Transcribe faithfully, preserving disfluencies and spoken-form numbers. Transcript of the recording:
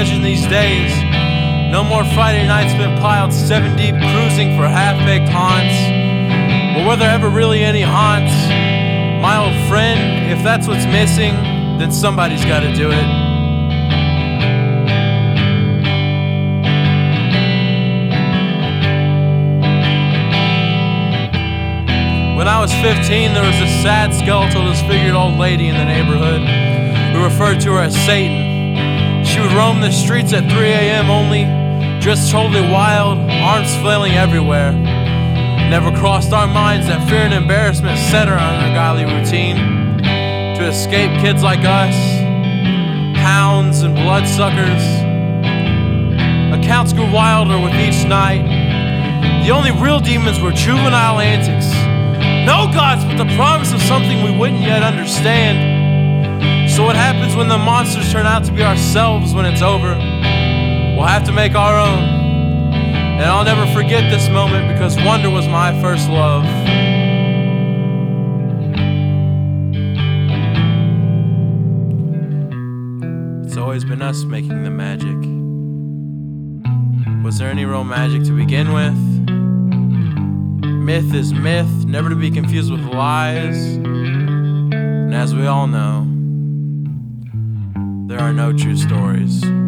imagine these days. No more Friday nights spent piled seven deep cruising for half-baked haunts. But were there ever really any haunts? My old friend, if that's what's missing, then somebody's gotta do it. When I was fifteen, there was a sad, skeletal, disfigured old lady in the neighborhood who referred to her as Satan. She would roam the streets at three a.m. only, dressed totally wild, arms flailing everywhere. Never crossed our minds that fear and embarrassment set her on an ungodly routine to escape kids like us, hounds and bloodsuckers. Accounts grew wilder with each night. The only real demons were juvenile antics. No gods, but the promise of something we wouldn't yet understand. So what happens when the monsters turn out to be ourselves when it's over? We'll have to make our own. And I'll never forget this moment because wonder was my first love. It's always been us making the magic. Was there any real magic to begin with? Myth is myth, never to be confused with lies. And as we all know, there are no true stories.